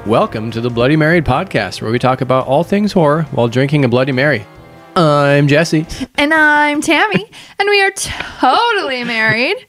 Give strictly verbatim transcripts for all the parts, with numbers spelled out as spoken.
Welcome to the Bloody Married podcast, where we talk about all things horror while drinking a Bloody Mary. I'm Jesse. And I'm Tammy. And we are totally married.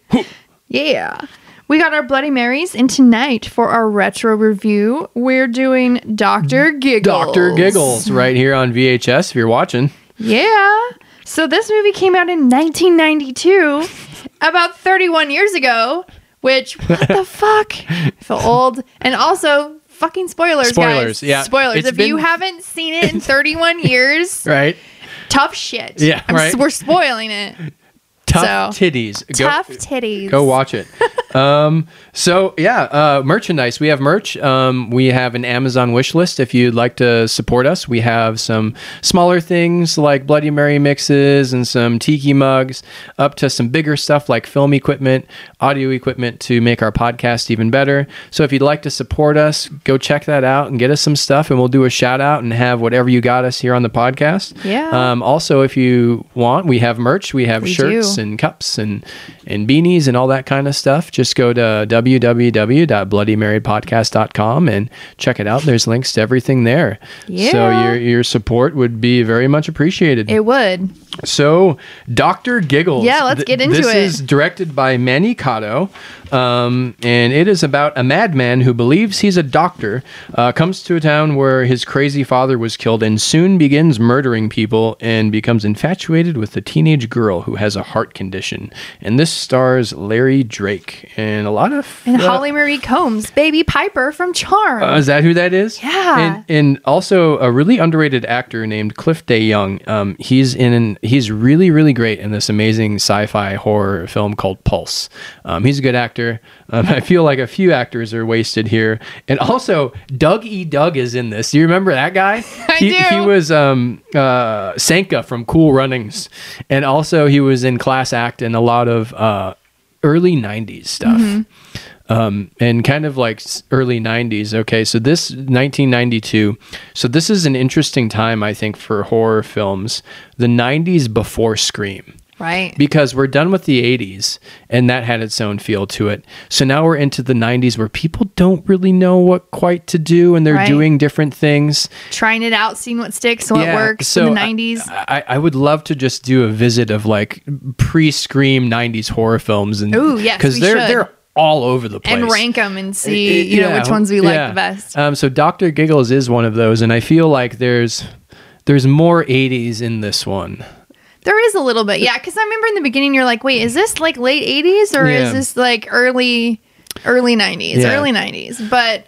Yeah. We got our Bloody Marys, and tonight for our retro review, we're doing Doctor Giggles. Doctor Giggles, right here on V H S if you're watching. Yeah. So this movie came out in nineteen ninety-two, about thirty-one years ago, which, what the fuck? I feel old. And also, fucking spoilers, Spoilers, guys. yeah. Spoilers. It's if been- you haven't seen it in thirty-one years, Right? tough shit. Yeah, I'm s- right. We're spoiling it. Tough So, titties. Tough titties. Go watch it. um, so yeah, uh, merchandise. We have merch. Um, we have an Amazon wish list. If you'd like to support us, we have some smaller things like Bloody Mary mixes and some tiki mugs, up to some bigger stuff like film equipment, audio equipment to make our podcast even better. So if you'd like to support us, go check that out and get us some stuff, and we'll do a shout out and have whatever you got us here on the podcast. Yeah. Um, also, if you want, we have merch. We have We shirts do. and cups and and beanies and all that kind of stuff. Just go to w w w dot bloody married podcast dot com and check it out. There's links to everything there. Yeah. So your your support would be very much appreciated. It would. So Doctor Giggles. Yeah, let's get into this it. This is directed by Manny Cotto, um, and it is about a madman who believes he's a doctor, uh, comes to a town where his crazy father was killed, and soon begins murdering people and becomes infatuated with a teenage girl who has a heart condition. And this stars Larry Drake and a lot of... And uh, Holly Marie Combs, Baby Piper from Charm. uh, is that who that is? Yeah. And, and also a really underrated actor named Cliff Day Young. Um, he's in an, he's really, really great in this amazing sci-fi horror film called Pulse. Um, he's a good actor. Um, I feel like a few actors are wasted here. And also, Doug E. Doug is in this. Do you remember that guy? I he, do. He was um, uh, Sanka from Cool Runnings. And also he was in Class Act and a lot of uh, early nineties stuff. Mm-hmm. Um, and kind of like s- early nineties. Okay, so this nineteen ninety-two. So this is an interesting time, I think, for horror films. The nineties before Scream. Right. Because we're done with the eighties, and that had its own feel to it. So now we're into the nineties where people don't really know what quite to do, and they're Right. doing different things. Trying it out, seeing what sticks, what Yeah, works so in the nineties. I, I, I would love to just do a visit of like pre-Scream nineties horror films, and Ooh, yes, because we they're should. they're all over the place. And rank them and see, Uh, you know, yeah, which ones we like yeah. the best. Um, so Doctor Giggles is one of those, and I feel like there's there's more eighties in this one. There is a little bit. Yeah, because I remember in the beginning, you're like, wait, is this like late eighties or Yeah. is this like early early nineties? Yeah. Early nineties. But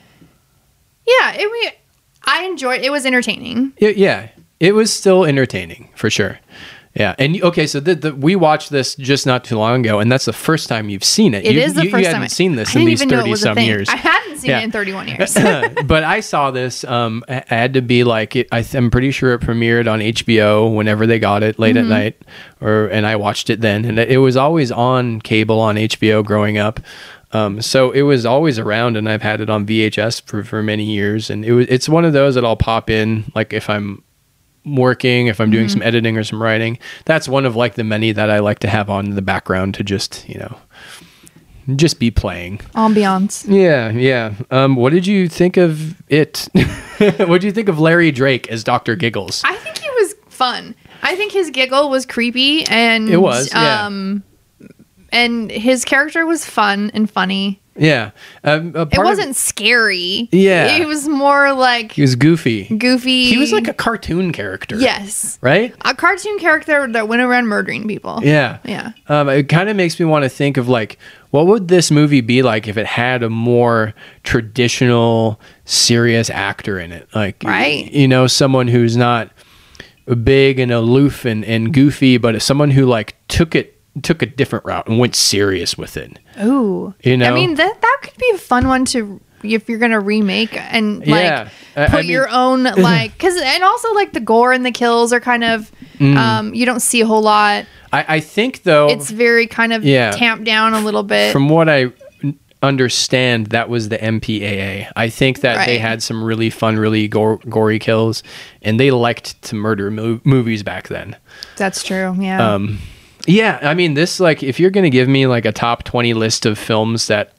yeah, it, we, I enjoyed it. It was entertaining. It- yeah, it was still entertaining for sure. Yeah, and you- okay, so the, the, we watched this just not too long ago, and that's the first time you've seen it. It you, is the you, first you time. hadn't seen this I in didn't these even know it thirty was a some thing. years. I hadn't seen Yeah. it in thirty-one years. But I saw this. Um, I I had to be like, it, I, th- I'm pretty sure it premiered on H B O whenever they got it late Mm-hmm. at night, or and I watched it then, and it, it was always on cable on H B O growing up. Um, so it was always around, and I've had it on V H S for, for many years, and it was it's one of those that I'll pop in like if I'm working, if I'm doing Mm-hmm. some editing or some writing. That's one of like the many that I like to have on in the background to just, you know, just be playing. Ambiance. Yeah, yeah. Um, what did you think of it? What did you think of Larry Drake as Doctor Giggles? I think he was fun. I think his giggle was creepy and It was, yeah. um and his character was fun and funny. Yeah. Um, a It part of- wasn't scary. Yeah. It was more like he was goofy. goofy. He was like a cartoon character. yes. Right? A cartoon character that went around murdering people. Yeah. Yeah. Um, it kind of makes me want to think of like, what would this movie be like if it had a more traditional, serious actor in it? Like, Right. you know, someone who's not big and aloof and, and goofy, but someone who like took it, took a different route and went serious with it. Ooh. You know? I mean, that that could be a fun one to if you're gonna remake and like Yeah. I- put I mean- your own like because and also like the gore and the kills are kind of Mm. um you don't see a whole lot. I, I think though, It's very kind of Yeah. tamped down a little bit. from what I n- understand, that was the M P A A. I think that they Right. had some really fun, really gore, gory kills, and they liked to murder mo- movies back then. That's true. Yeah. Um, yeah, I mean, this, like, if you're going to give me like a top twenty list of films that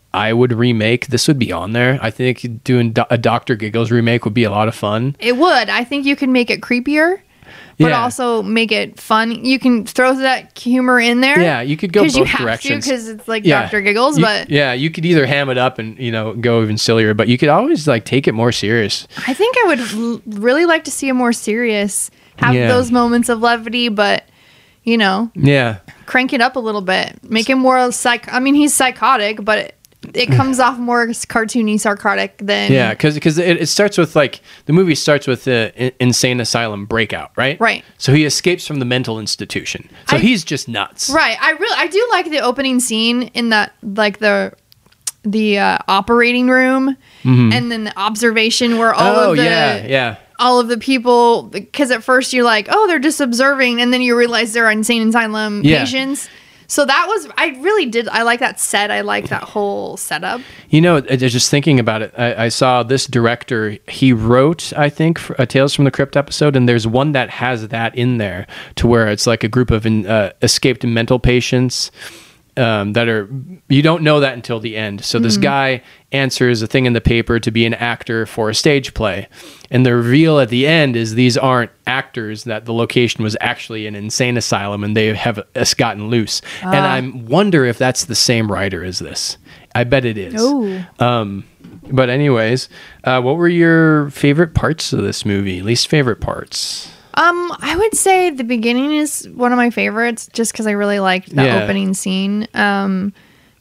I would remake, this would be on there. I think doing do- a Doctor Giggles remake would be a lot of fun. It would. I think you could make it creepier, but Yeah. also make it fun. You can throw that humor in there. Yeah, you could go both you have directions. Because it's like Yeah. Doctor Giggles, You- but yeah, you could either ham it up and, you know, go even sillier, but you could always like take it more serious. I think I would l- really like to see a more serious, have Yeah. those moments of levity, but you know, Yeah. crank it up a little bit, make him more psych. I mean, he's psychotic, but it, it comes off more cartoony, sarcastic than Yeah, because it, it starts with like the movie starts with the in- insane asylum breakout, right? Right. So he escapes from the mental institution. So I- he's just nuts. Right. I really, I do like the opening scene in that, like the the uh, operating room, and then the observation where all Mm-hmm. Oh of the yeah, yeah. all of the people. Because at first you're like, oh, they're just observing, and then you realize they're insane asylum Yeah. patients. So that was, I really did. I like that set. I like that whole setup. You know, I- just thinking about it, I, I saw this director. He wrote, I think, for a Tales from the Crypt episode, and there's one that has that in there, to where it's like a group of in, uh, escaped mental patients um, that are. You don't know that until the end. So this guy answers a thing in the paper to be an actor for a stage play, and the reveal at the end is these aren't actors. That the location was actually an insane asylum, and they have uh, gotten loose. And I wonder if that's the same writer as this. I bet it is. Oh. Um, but anyways, uh, what were your favorite parts of this movie? Least favorite parts? Um, I would say the beginning is one of my favorites, just because I really liked the Yeah. opening scene. Um,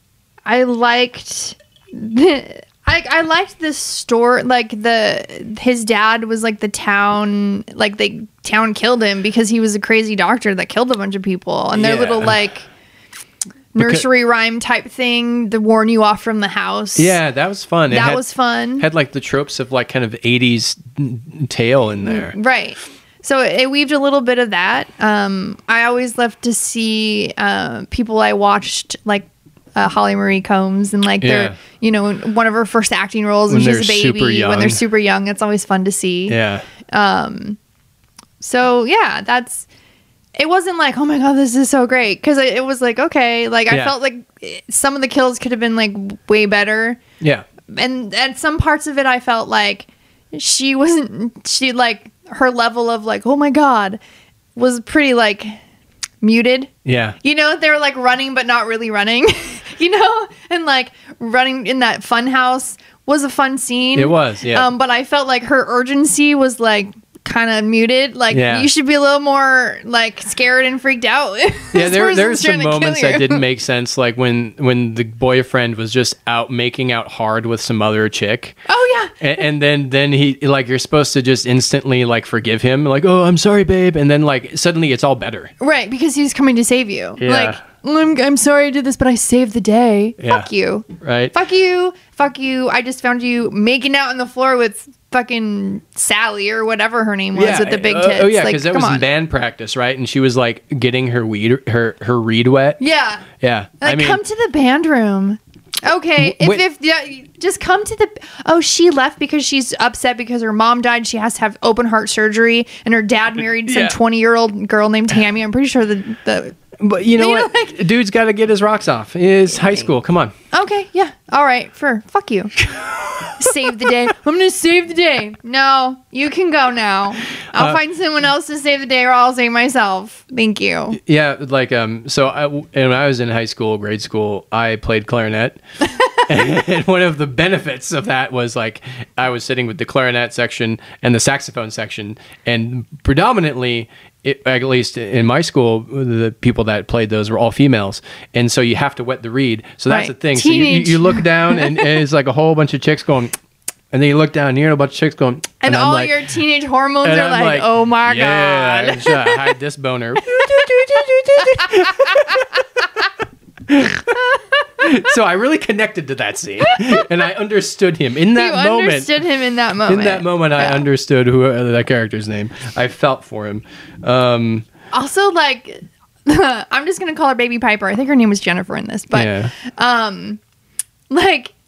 I liked the. I, I liked the store, like the his dad was like the town, like the town killed him because he was a crazy doctor that killed a bunch of people, and their Yeah. little like nursery rhyme type thing to warn you off from the house. Yeah, that was fun. It that had, was fun. Had like the tropes of like kind of eighties tale in there. Right. So it weaved a little bit of that. Um, I always love to see uh, people I watched, like uh, Holly Marie Combs, and like Yeah. they're, you know, in one of her first acting roles When when she's they're a super baby, young. when they're super young. It's always fun to see. Yeah. So yeah, that's. It wasn't like, oh my god, this is so great, because it, it was like, okay, like I Yeah. felt like eh, some of the kills could have been like way better. Yeah. And at some parts of it I felt like she wasn't she like her level of like, oh my god, was pretty like muted. Yeah. You know, they were like running but not really running. You know, and like running in that fun house was a fun scene. It was, yeah. Um, but I felt like her urgency was like kind of muted. Like Yeah. you should be a little more like scared and freaked out. Yeah, This there there were person's some trying to kill moments you. that didn't make sense, like when when the boyfriend was just out making out hard with some other chick. Oh yeah. And, and then, then he like you're supposed to just instantly like forgive him, like, oh, I'm sorry, babe, and then like suddenly it's all better. Right, because he's coming to save you. Yeah. Like, I'm, I'm sorry I did this, but I saved the day. Yeah. Fuck you. Right? Fuck you. Fuck you. I just found you making out on the floor with fucking Sally or whatever her name was with the big uh, tits. oh yeah, like, because that come was on. in band practice, right? And she was like getting her weed, her her reed wet. Yeah. Yeah, Like, I mean, come to the band room. Okay, if, wait. if yeah, just come to the. Oh, she left because she's upset because her mom died. She has to have open heart surgery, and her dad married some Yeah. twenty year old girl named Tammy. I'm pretty sure the the. but you know you know, what? Dude's got to get his rocks off. It's high school. Come on. Okay, yeah, all right. For fuck you. Save the day. I'm gonna save the day. No, you can go now. I'll Uh, find someone else to save the day, or I'll save myself. Thank you. Yeah, like um. So I, when I was in high school, grade school, I played clarinet. And one of the benefits of that was like I was sitting with the clarinet section and the saxophone section, and predominantly, it, at least in my school, the people that played those were all females, and so you have to wet the reed. So that's Right. the thing. So you, you, Teenage. you look down, and, and it's like a whole bunch of chicks going, and then you look down, and you hear a bunch of chicks going, And, I'm all like- your teenage hormones and are I'm like, oh my yeah, god. I should hide this boner. So I really connected to that scene, and I understood him in that you moment. understood him in that moment. In that moment, I understood who uh, that character's name. I felt for him. Um, Also, like, I'm just gonna call her Baby Piper. I think her name was Jennifer in this, but yeah, um, like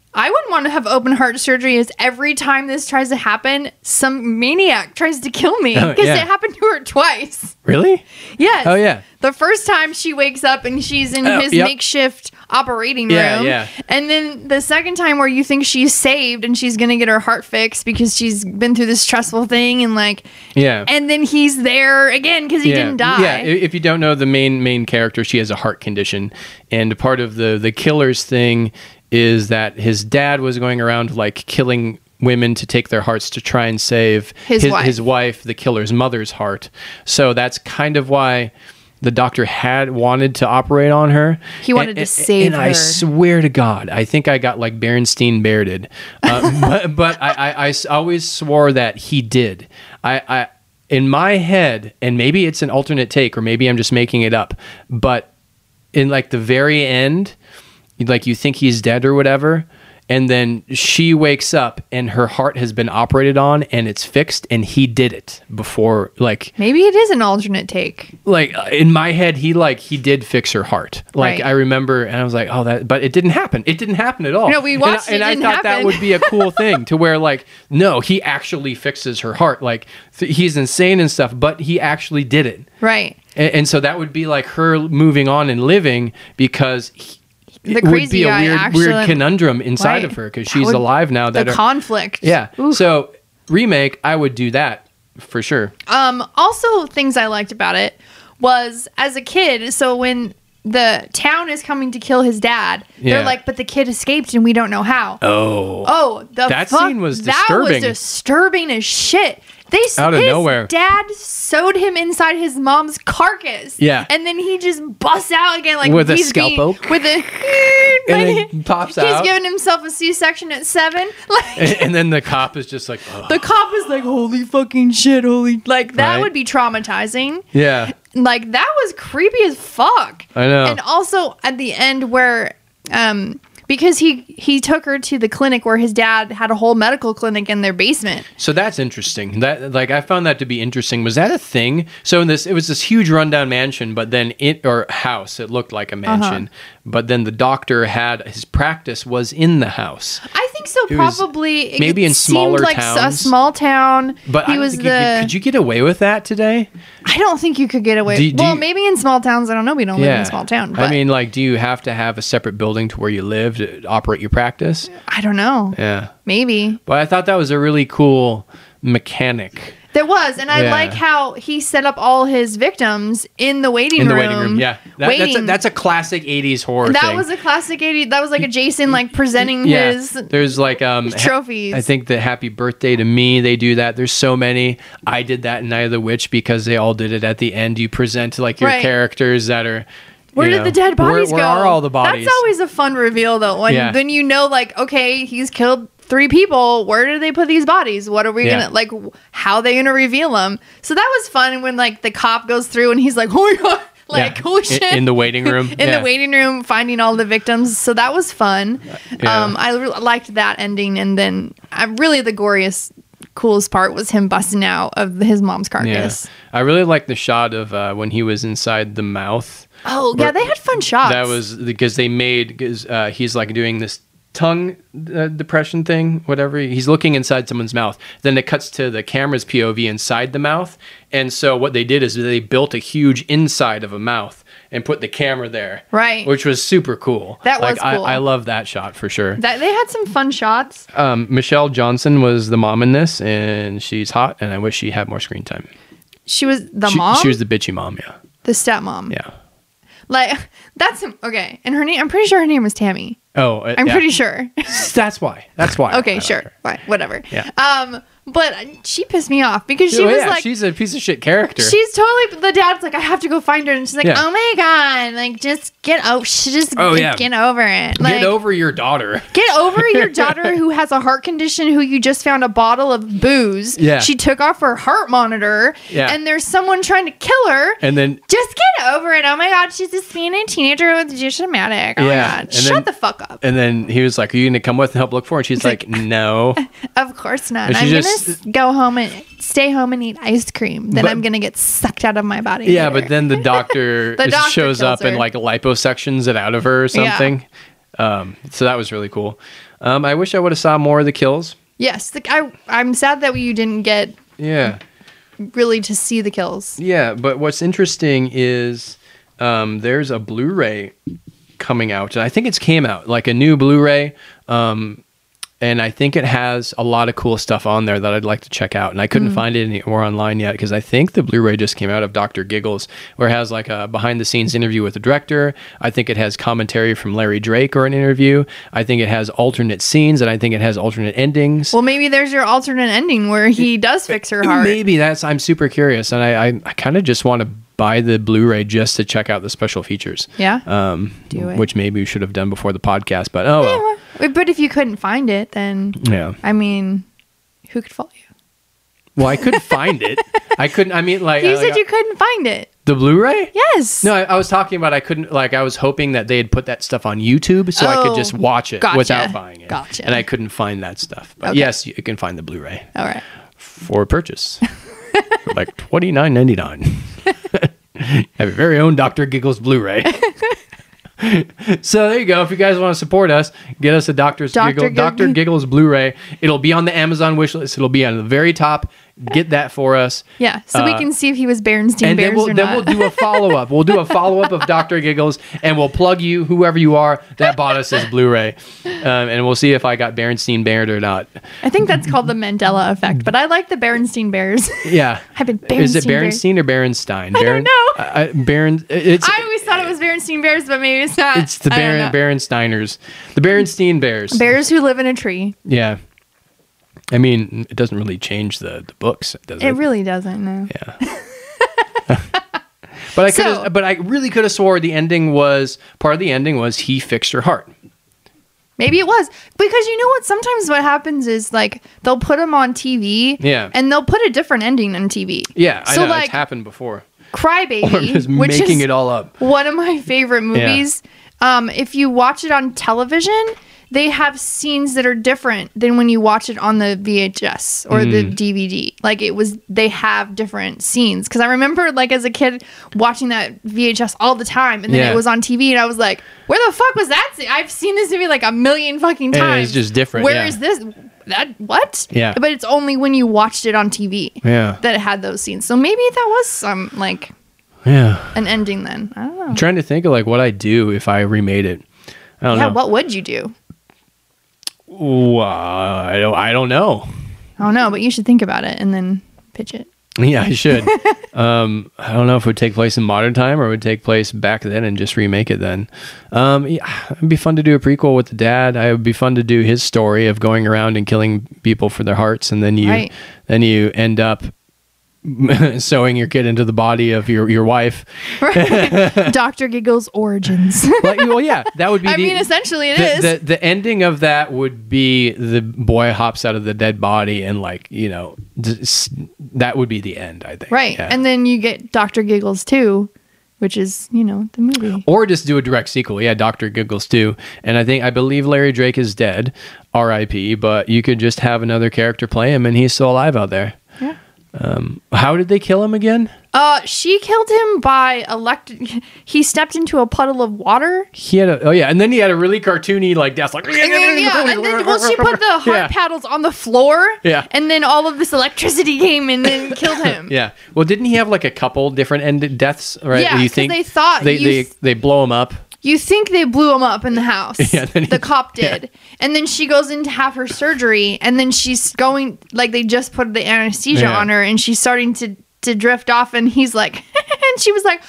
I wouldn't want to have open heart surgery as every time this tries to happen, some maniac tries to kill me. Oh, Because yeah. it happened to her twice. Really? Yes. Oh, yeah. The first time she wakes up and she's in Oh, his yep. makeshift operating room. Yeah, yeah. And then the second time where you think she's saved and she's going to get her heart fixed because she's been through this stressful thing and like, Yeah. and then he's there again because he yeah. didn't die. Yeah, i- if you don't know the main main character, she has a heart condition, and part of the the killer's thing is that his dad was going around like killing women to take their hearts to try and save His wife. his wife, the killer's mother's heart. So that's kind of why the doctor had wanted to operate on her. He wanted to save and I her. swear to God, I think I got like Berenstein Bairded, uh, but, but I, I, I s- always swore that he did. I, I in my head, and maybe it's an alternate take, or maybe I'm just making it up, but in like the very end, like you think he's dead or whatever, and then she wakes up and her heart has been operated on and it's fixed, and he did it before. Like, Maybe it is an alternate take. like uh, in my head, he like he did fix her heart. Like Right. I remember, and I was like, oh, that, but it didn't happen. It didn't happen at all. No, we And watched I- and, it, it I didn't thought that happen. would be a cool thing to where like, no, he actually fixes her heart. Like th- he's insane and stuff, but he actually did it. Right. And, and so that would be like her moving on and living because he, The it would crazy be a guy weird, actually- weird conundrum inside Right. of her because That she's would- alive now. That The are, conflict. yeah. Oof. So remake, I would do that for sure. Um, also, things I liked about it was as a kid. So when the town is coming to kill his dad, Yeah. they're like, "But the kid escaped, and we don't know how." Oh, Oh, the That fuck? scene was That was disturbing. disturbing as shit. They s- Out of his nowhere. dad sewed him inside his mom's carcass. Yeah. and then he just busts out again like With a he's being- scalpel? With a And then pops he's out. giving himself a C-section at seven. Like and, and then the cop is just like, oh. the cop is like, "Holy fucking shit, holy!" Like that Right. would be traumatizing. yeah, Like that was creepy as fuck. I know. And also at the end where um because he he took her to the clinic where his dad had a whole medical clinic in their basement. So that's interesting. That like I found that to be interesting. Was that a thing? So in this, it was this huge rundown mansion, but then it or house. It looked like a mansion, Uh-huh. but then the doctor had his practice was in the house. I think so. It was Probably it maybe in seemed smaller like towns. a small town. But he I don't was think the. you could, could you get away with that today? I don't think you could get away. Do- do well, you- maybe in small towns. I don't know. We don't live in a small town. But I mean, like, do you have to have a separate building to where you live to operate your practice? I don't know. Yeah. Maybe. But I thought that was a really cool mechanic There was, and I Yeah. like how he set up all his victims in the waiting in the room. waiting room. Yeah. That, that's, a, waiting. that's a classic eighties horror that thing. was a classic eighty. That was like a Jason like presenting yeah. his. There's like um ha- trophies. I think the Happy Birthday to Me, they do that. There's so many. I did that in Night of the Witch because they all did it at the end. You present like your Right. characters that are Where you did know, the dead bodies where, go? Where are all the bodies? That's always a fun reveal though. When Yeah. then you know like okay, he's killed three people. Where did they put these bodies? What are we Yeah. gonna like? w- How are they gonna reveal them? So that was fun when like the cop goes through and he's like, oh my god. Like, Yeah. holy In- shit. in the waiting room. in Yeah. the waiting room, finding all the victims. So that was fun. Yeah. Um, I re- liked that ending. And then I really the goriest, coolest part was him busting out of his mom's Yeah. carcass. I really like the shot of uh, when he was inside the mouth. Oh, yeah, they had fun shots. That was because they made because uh, he's like doing this tongue uh, depression thing, whatever. He's looking inside someone's mouth. Then it cuts to the camera's P O V inside the mouth. And so what they did is they built a huge inside of a mouth and put the camera there. Right. Which was super cool. That like, was cool. I, I love that shot for sure. That they had some fun shots. Um, Michelle Johnson was the mom in this, and she's hot, and I wish she had more screen time. She was the she, mom, She was the bitchy mom, yeah. the stepmom. Yeah. Like that's okay. And her name, I'm pretty sure her name was Tammy. Oh, uh, I'm yeah. pretty sure. That's why. That's why. I Okay, like sure. her. Fine, whatever. Yeah. Um, but she pissed me off because she Oh, was yeah, like, she's a piece of shit character. she's totally. The dad's like, I have to go find her, and she's like, Yeah. oh my god, like just get oh, just Oh, get, yeah. get over it. Like, Get over your daughter. Get over your daughter who has a heart condition who you just found a bottle of booze. Yeah. She took off her heart monitor. Yeah. And there's someone trying to kill her. And then Just get over it. Oh my god, she's just being a teenager with dramatic. Oh Yeah, my god. and Shut then- the fuck up. and then he was like, "Are you gonna come with and help look for her?" And she's like, "No." Of course not. And she I'm just- gonna s- go home and stay home and eat ice cream. Then But- I'm gonna get sucked out of my body. Yeah, later. but then the doctor, The is- doctor shows kills up and her. like liposections it out of her or Yeah. something. Um, so that was really cool. Um, I wish I would have saw more of the kills. Yes, the, I, I'm sad that you didn't get Yeah. really to see the kills. Yeah, but what's interesting is um, there's a Blu-ray coming out, and I think it's came out, like a new Blu-ray, um, and I think it has a lot of cool stuff on there that I'd like to check out, and I couldn't mm. find it anywhere online yet, because I think the Blu-ray just came out of Doctor Giggles, where it has like a behind-the-scenes interview with the director. I think it has commentary from Larry Drake or an interview. I think it has alternate scenes, and I think it has alternate endings. Well, maybe there's your alternate ending where he does fix her heart. Maybe that's, I'm super curious, and I, I, I kind of just want to buy the Blu-ray just to check out the special features. Yeah. Um, Do it. Which maybe we should have done before the podcast, but oh well. Yeah, but if you couldn't find it, then yeah. I mean, who could fault you? Well, I couldn't find it. I couldn't. I mean, like you I, said, like, you couldn't find it. The Blu-ray? Yes. No, I, I was talking about I couldn't. Like I was hoping that they had put that stuff on YouTube so oh, I could just watch it gotcha. without buying it. Gotcha. And I couldn't find that stuff. But okay. yes, you can find the Blu-ray. All right. For purchase, for like twenty-nine ninety-nine. Have your very own Doctor Giggles Blu-ray. So there you go. If you guys want to support us, get us a Doctor's Doctor Giggle, Gig- Doctor Giggles Blu-ray. It'll be on the Amazon wish list. It'll be on the very top. Get that for us. Yeah, so uh, we can see if he was Berenstein and Bears then we'll, or then not. we'll do a follow-up. We'll do a follow-up of Doctor Giggles, and we'll plug you, whoever you are, that bought us this Blu-ray. Um, and we'll see if I got Berenstein Baird or not. I think that's called the Mandela effect, but I like the Berenstein Bears. Yeah. I've been Berenstein Is it Berenstein Bears. or Berenstein? I don't know. Uh, Beren, it's, I always thought it was Berenstein Bears, but maybe it's not. It's the Beren, Berensteiners. The Berenstein Bears. Bears who live in a tree. Yeah. I mean, it doesn't really change the, the books, does it? It really doesn't, no. Yeah. But I could So- but I really could have swore the ending was part of the ending was he fixed her heart. Maybe it was. Because you know what? Sometimes what happens is like they'll put them on T V. Yeah. And they'll put a different ending on T V. Yeah, I so know like it's happened before. Crybaby, Or I'm just which making is it all up. one of my favorite movies. Um, if you watch it on television, they have scenes that are different than when you watch it on the V H S or Mm. the D V D. Like it was, they have different scenes. Because I remember, like as a kid, watching that V H S all the time, and then Yeah. it was on T V, and I was like, "Where the fuck was that scene? I've seen this movie like a million fucking times. And it's just different. Where yeah. is this? That what? Yeah. But it's only when you watched it on T V Yeah. that it had those scenes. So maybe that was some like Yeah. an ending. Then I don't know. I'm trying to think of like what I'd do if I remade it. I don't Yeah, know. what would you do? Ooh, uh, I don't. I don't know. I don't know, but you should think about it and then pitch it. Yeah, I should. um, I don't know if it would take place in modern time or it would take place back then and just remake it then. Um, yeah, it'd be fun to do a prequel with the dad. It would be fun to do his story of going around and killing people for their hearts, and then you, Right. then you end up sewing your kid into the body of your your wife. Doctor Giggles origins. Like, well, yeah, that would be. I the, mean, essentially it the, is. The, the ending of that would be the boy hops out of the dead body, and like you know, just, that would be the end. I think. Right. Yeah. And then you get Doctor Giggles too, which is, you know, the movie. Or just do a direct sequel. Yeah, Doctor Giggles too. And I think I believe Larry Drake is dead, R I P. But you could just have another character play him, and he's still alive out there. Yeah. Um, how did they kill him again? Uh, she killed him by elect. He stepped into a puddle of water. He had a oh yeah, and then he had a really cartoony like death, like And then, yeah, and then well, she put the heart Yeah. paddles on the floor. Yeah. And then all of this electricity came and then killed him. Yeah. Well, didn't he have like a couple different end deaths? Right? Yeah, You 'cause think they thought they you they, th- they blow him up. You think they blew him up in the house. Yeah, then he- the cop yeah. did. And then she goes in to have her surgery, and then she's going, like, they just put the anesthesia Yeah. on her, and she's starting to, to drift off, and he's like, and she was like,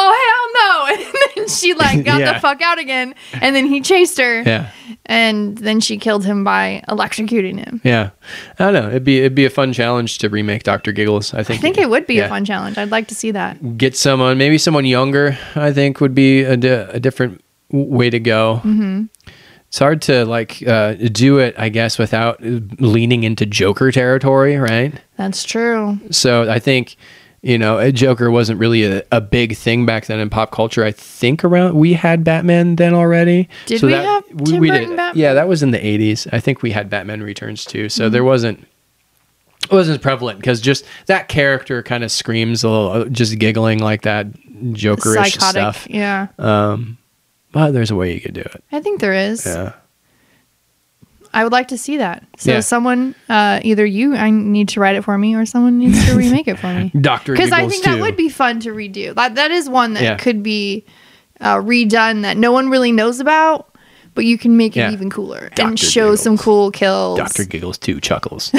oh, hell no. And then she, like, got Yeah. the fuck out again, and then he chased her, Yeah. and then she killed him by electrocuting him. Yeah. I don't know. It'd be it'd be a fun challenge to remake Doctor Giggles. I I think. think it would be yeah. a fun challenge. I'd like to see that. Get someone, maybe someone younger. I think would be a, di- a different w- way to go. Mm-hmm. It's hard to like uh, do it, I guess, without leaning into Joker territory, right? That's true. So I think, you know, a Joker wasn't really a, a big thing back then in pop culture. I think around we had Batman then already. Did so we that, have Tim Burton Batman? Yeah, that was in the eighties. I think we had Batman Returns too. So mm-hmm. there wasn't it wasn't as prevalent because just that character kind of screams a little, just giggling like that Jokerish Psychotic, stuff. yeah. Um, but there's a way you could do it. I think there is. Yeah. I would like to see that. So Yeah. someone, uh, either you, I need to write it for me, or someone needs to remake it for me. Doctor Because I Giggles think too. that would be fun to redo. That that is one that Yeah. could be uh, redone that no one really knows about, but you can make it Yeah. even cooler Doctor and show some Giggles. cool kills. Doctor Giggles two chuckles.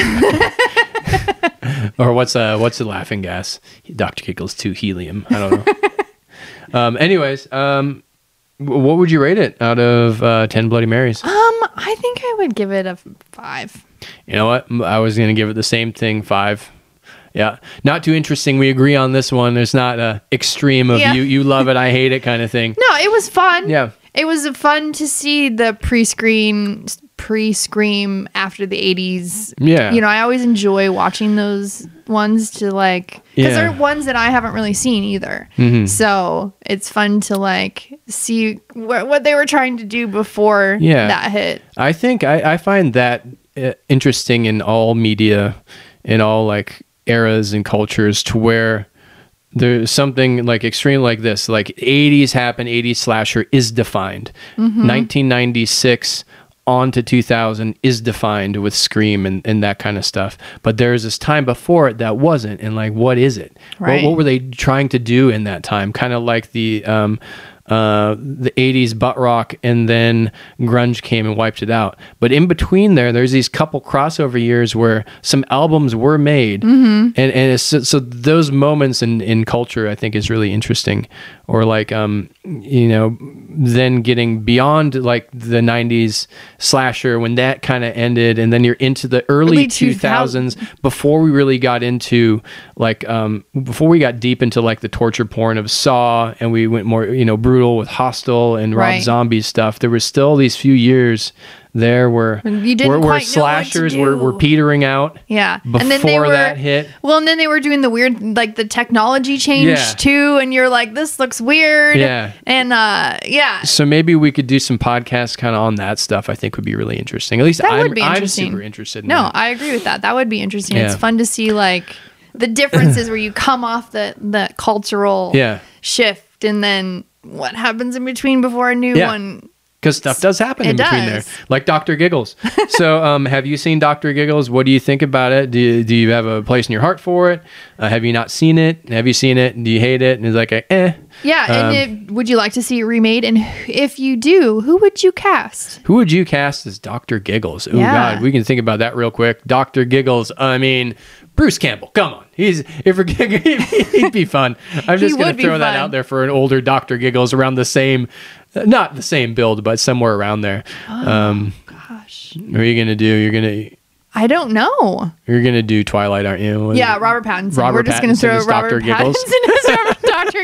Or what's uh what's the laughing gas? Doctor Giggles two helium. I don't know. um. Anyways, um, w- what would you rate it out of uh, ten Bloody Marys? Um, I think I would give it a five. You know what? I was gonna give it the same thing, five. Yeah, not too interesting. We agree on this one. There's not a extreme of Yeah. you you love it, I hate it kind of thing. No, it was fun. Yeah. It was fun to see the pre-screen, pre-scream after the eighties. Yeah. You know, I always enjoy watching those ones to like, because Yeah. they're ones that I haven't really seen either. Mhm. So it's fun to like see wh- what they were trying to do before Yeah. that hit. I think I, I find that uh, interesting in all media, in all like eras and cultures, to where there's something like extreme like this, like eighties happen, eighties slasher is defined. nineteen ninety-six on to two thousand is defined with Scream and, and that kind of stuff. But there's this time before it that wasn't. And like, what is it? Right. What, what were they trying to do in that time? Kind of like the, um, uh, the eighties butt rock, and then grunge came and wiped it out. But in between there, there's these couple crossover years where some albums were made, and and it's, so, so those moments in in culture, I think, is really interesting. Or like, um, you know, then getting beyond like the nineties slasher when that kind of ended, and then you're into the early, Early two thousands before we really got into like um before we got deep into like the torture porn of Saw, and we went more, you know, brutal with Hostel and Rob Right. Zombie stuff. There was still these few years there where You didn't where, where quite know what to slashers were, were do. petering out Yeah. before and then they were, that hit. Well, and then they were doing the weird, like the technology change Yeah. too. And you're like, this looks weird. Yeah. And uh, yeah. So maybe we could do some podcasts kind of on that stuff. I think would be really interesting. At least That I'm, would be I'm interesting. super interested in No, that. I agree with that. That would be interesting. Yeah. It's fun to see like the differences where you come off the, the cultural Yeah. shift and then what happens in between before a new Yeah. one. Because stuff does happen It in between does. there, like Doctor Giggles. So, um, have you seen Doctor Giggles? What do you think about it? Do you, do you have a place in your heart for it? Uh, have you not seen it? Have you seen it? Do you hate it? And it's like, eh. Yeah. Um, and if, would you like to see it remade? And if you do, who would you cast? Who would you cast as Doctor Giggles? Oh Yeah. God, we can think about that real quick. Doctor Giggles. I mean, Bruce Campbell. Come on, he's if we're, he'd be fun. I'm He just gonna would be throw that fun. out there for an older Doctor Giggles around the same, not the same build, but somewhere around there. um, Gosh. what are you gonna do? You're gonna I don't know. you're gonna do Twilight, aren't you? What is Yeah, it? Robert Pattinson. Robert We're just going to Pattinson throw as Robert Doctor Giggles. Pattinson as Doctor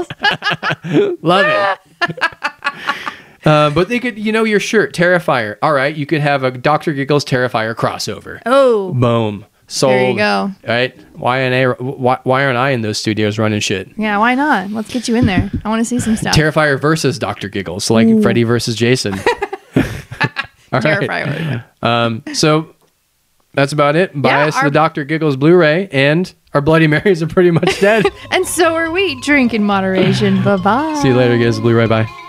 Giggles. Love it. Uh, but they could, you know, your shirt, Terrifier. All right, you could have a Doctor Giggles Terrifier crossover. Oh, Boom. Sold. There you go. All right. Why and A? Why, why aren't I in those studios running shit? yeah, why not? Let's get you in there. I want to see some stuff. Terrifier versus Doctor Giggles, like Freddy versus Jason. All right. Terrifier. Um, so that's about it. Buy Yeah, us our- the Doctor Giggles Blu-ray, and our Bloody Marys are pretty much dead. And so are we. Drink in moderation. Bye bye. See you later, guys. Blu-ray. Bye.